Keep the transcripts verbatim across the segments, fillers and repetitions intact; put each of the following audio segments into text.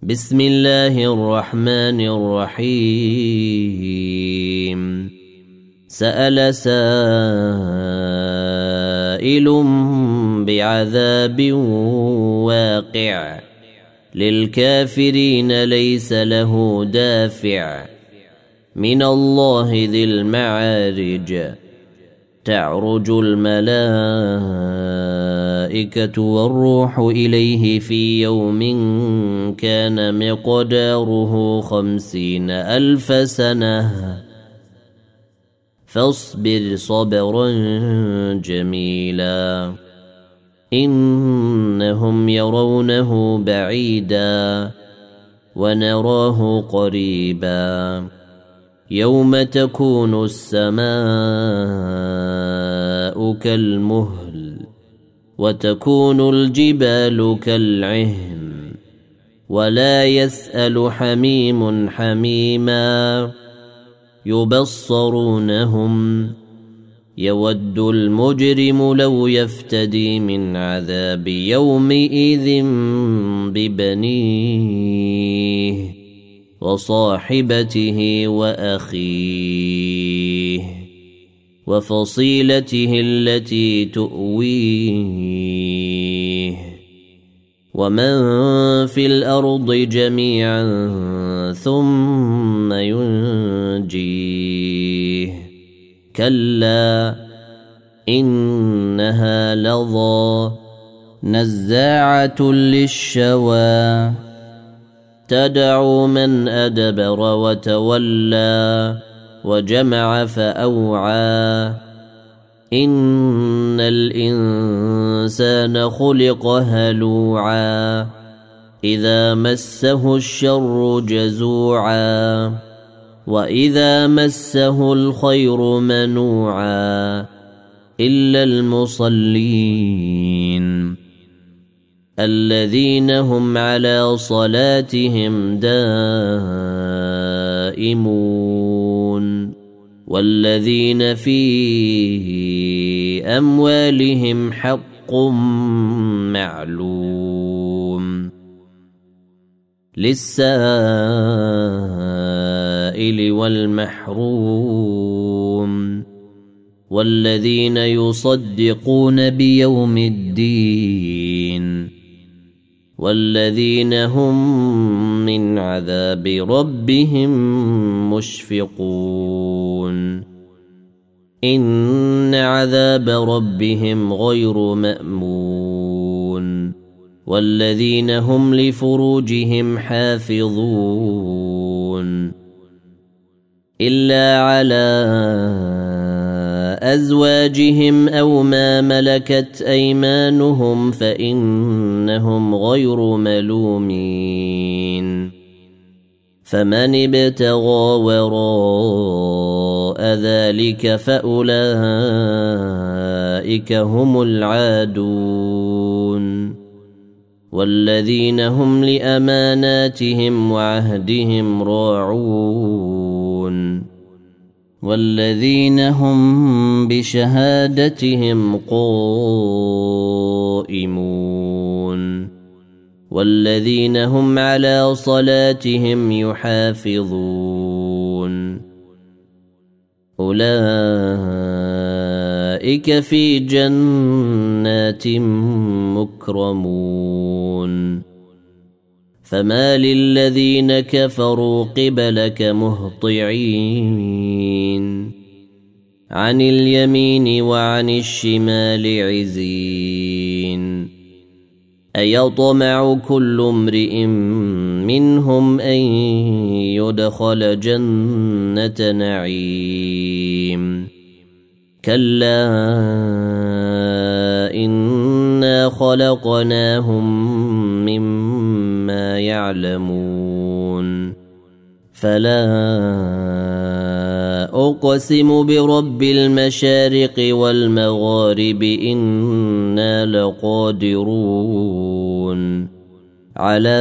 بسم الله الرحمن الرحيم سأل سائل بعذاب واقع للكافرين ليس له دافع من الله ذي المعارج تعرج الملائكة والروح إليه في يوم كان مقداره خمسين ألف سنة فاصبر صبرا جميلا إنهم يرونه بعيدا ونراه قريبا يوم تكون السماء كالمهل وتكون الجبال كالعهن ولا يسأل حميم حميما يبصرونهم يود المجرم لو يفتدي من عذاب يومئذ ببنيه وصاحبته وأخيه وفصيلته التي تؤويه ومن في الأرض جميعا ثم ينجيه كلا إنها لظى نزاعة للشوى تدعو من أدبر وتولى وجمع فأوعى إن الإنسان خلق هلوعا إذا مسه الشر جزوعا وإذا مسه الخير منوعا إلا المصلين الذين هم على صلاتهم دائمون والذين في أموالهم حق معلوم للسائل والمحروم والذين يصدقون بيوم الدين والذين هم من عذاب ربهم مشفقون إن عذاب ربهم غير مأمون والذين هم لفروجهم حافظون إلا على أزواجهم أو ما ملكت أيمانهم فإنهم غير ملومين فمن ابتغى وراء ذلك فأولئك هم العادون والذين هم لأماناتهم وعهدهم راعون والذين هم بشهادتهم قائمون والذين هم على صلاتهم يحافظون أولئك في جنات مكرمون فما للذين كفروا قبلك مهطعين عن اليمين وعن الشمال عزين أيطمع كل امرئ منهم أن يدخل جنة نعيم كلا إنا خلقناهم مما يعلمون فلا أقسم برب المشارق والمغارب إنا لقادرون على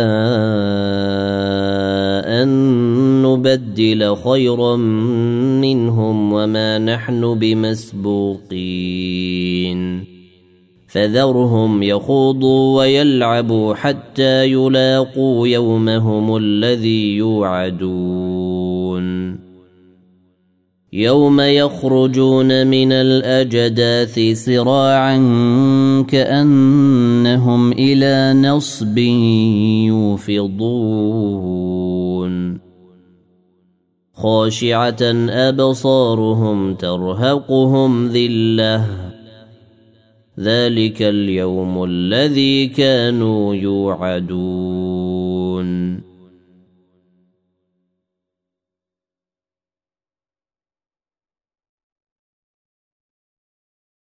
أن نبدل خيرا منهم وما نحن بمسبوقين فذرهم يخوضوا ويلعبوا حتى يلاقوا يومهم الذي يوعدون يوم يخرجون من الأجداث سراعا كأنهم إلى نصب يوفضون خاشعة أبصارهم ترهقهم ذلة ذلك اليوم الذي كانوا يوعدون